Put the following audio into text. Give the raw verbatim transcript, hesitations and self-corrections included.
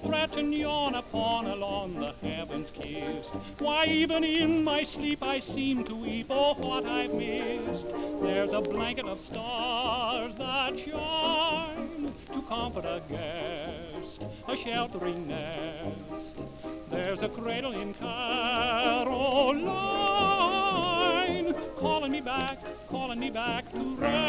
fret and yawn upon along the heavens kissed. Why, even in my sleep I seem to weep, oh, what I've missed. There's a blanket of stars that shine to comfort a guest, a sheltering nest. There's a cradle in Caroline calling me back, calling me back to rest.